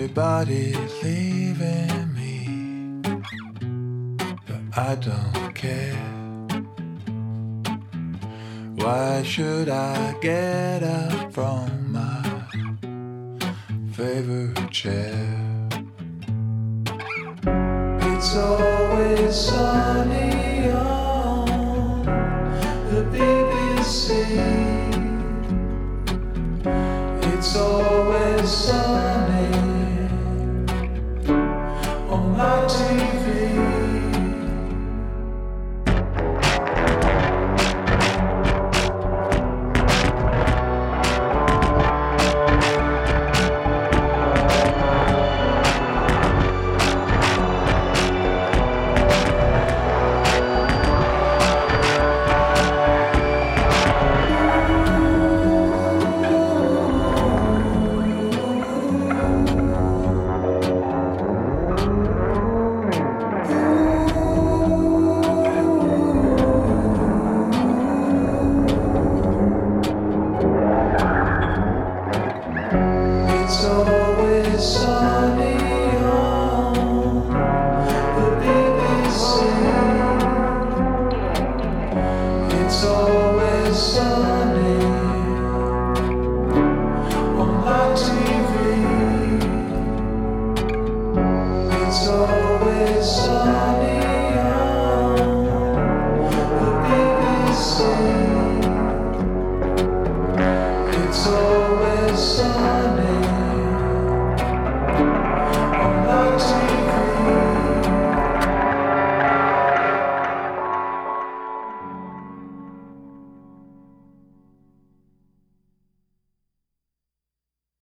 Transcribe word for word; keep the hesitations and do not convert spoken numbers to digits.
Everybody's leaving me, but I don't care. Why should I get up from my favorite chair? It's always sunny on the B B C. It's always sunny